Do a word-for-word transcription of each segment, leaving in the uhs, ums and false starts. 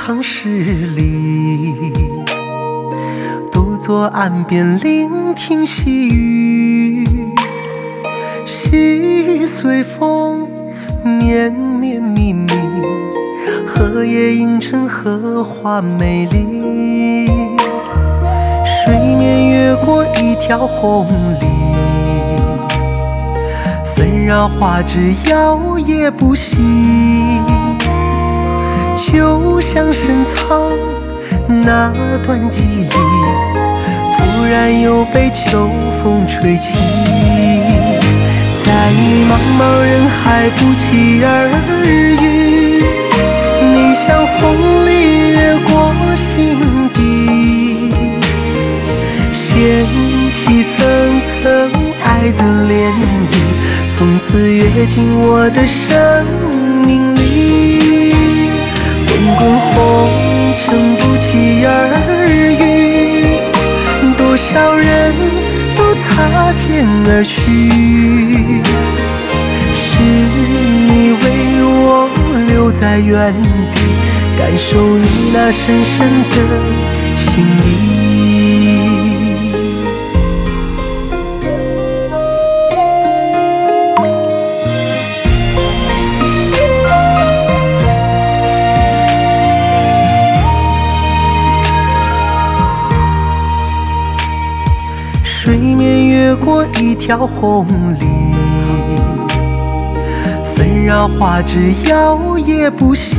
塘十里，独坐岸边聆听细语。细随风绵绵密密，荷叶映成荷花美丽。水面越过一条红堤，纷扰花枝摇曳不息。就像深藏那段记忆，突然又被秋风吹起。在茫茫人海不期而遇，你像红鲤越过心底，掀起层层爱的涟漪，从此跃进我的生命里。滚滚红尘不期而遇，多少人都擦肩而去，是你为我留在原地，感受你那深深的情意。水面越过一条红堤，纷扰花枝摇曳不息。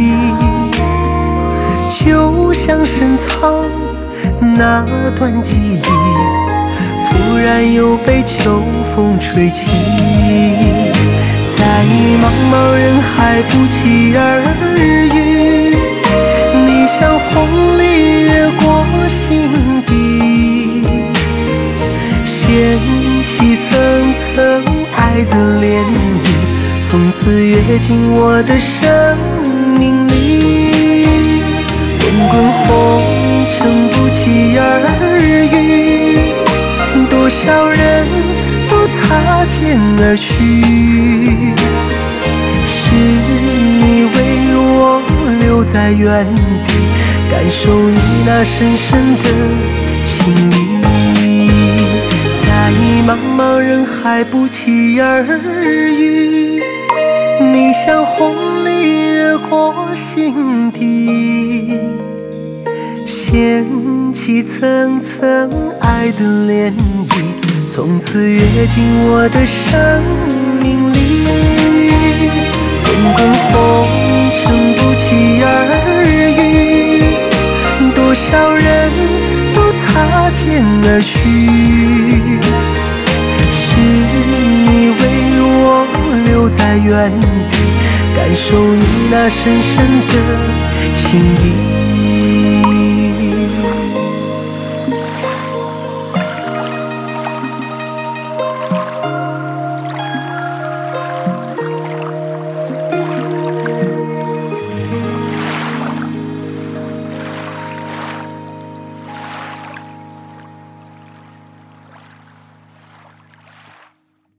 就像深藏那段记忆，突然又被秋风吹起。在茫茫人海不期而遇，你像红鲤越过心底，掀起层层爱的涟漪，从此跃进我的生命里。滚滚红尘不期而遇，多少人都擦肩而去，是你为我留在原地，感受你那深深的情意。在茫茫人海不期而遇，你像红鲤越过心底，掀起层层爱的涟漪，从此跃进我的生命里。滚滚红尘不期而遇，多少人都擦肩而去，是你为我留在原地，感受你那深深的情意。